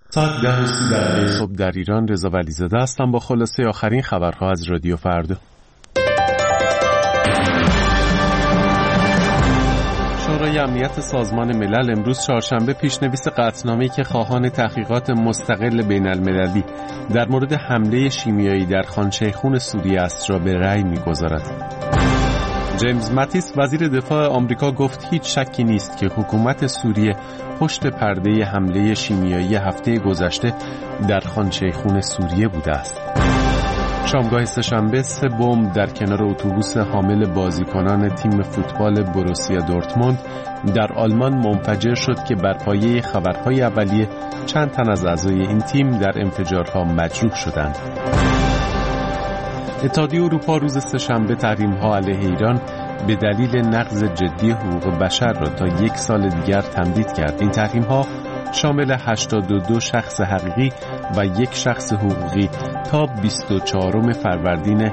ساعت 10 صبح در ایران. رضا ولیزاده هستم با خلاصه آخرین خبرها از رادیو فردا. شورای امنیت سازمان ملل امروز چهارشنبه پیشنویس قطعنامه‌ای که خواهان تحقیقات مستقل بین المللی در مورد حمله شیمیایی در خان شیخون سوریه است را به رأی می‌گذارد. جیمز ماتیس وزیر دفاع آمریکا گفت هیچ شکی نیست که حکومت سوریه پشت پرده حمله شیمیایی هفته گذشته در خان شیخون سوریه بوده است. شامگاه سه‌شنبه 3 بمب در کنار اتوبوس حامل بازیکنان تیم فوتبال بروسیا دورتموند در آلمان منفجر شد که بر پایه خبرهای اولیه چند تن از اعضای این تیم در انفجارها مجروح شدند. اتحادیه اروپا روز سه‌شنبه تحریم‌ها علیه ایران به دلیل نقض جدی حقوق بشر را تا 1 سال دیگر تمدید کرد. این تحریم‌ها شامل 82 شخص حقیقی و 1 شخص حقوقی تا 24 فروردین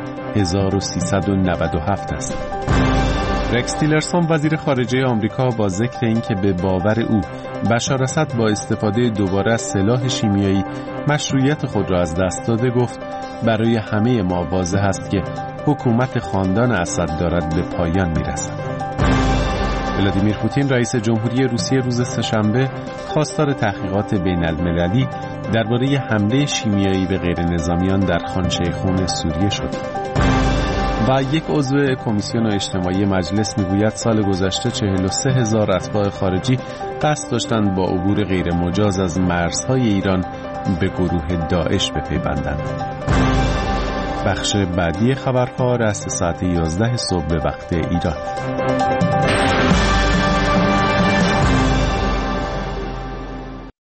1397 است. رکس تیلرسون وزیر خارجه آمریکا با ذکر اینکه به باور او بشار اسد با استفاده دوباره از سلاح شیمیایی مشروعیت خود را از دست داده گفت برای همه ما واضح است که حکومت خاندان اسد دارد به پایان میرسد. ولادیمیر پوتین رئیس جمهوری روسیه روز سه‌شنبه خواستار تحقیقات بین المللی درباره حمله شیمیایی به غیر نظامیان در خان شیخون سوریه شد. و یک عضو کمیسیون اجتماعی مجلس میگوید سال گذشته 43,000 اتباع خارجی قصد داشتند با عبور غیر مجاز از مرزهای ایران به گروه داعش بپیوندند. بخش بعدی خبرها رأس ساعت 11 صبح به وقت ایران.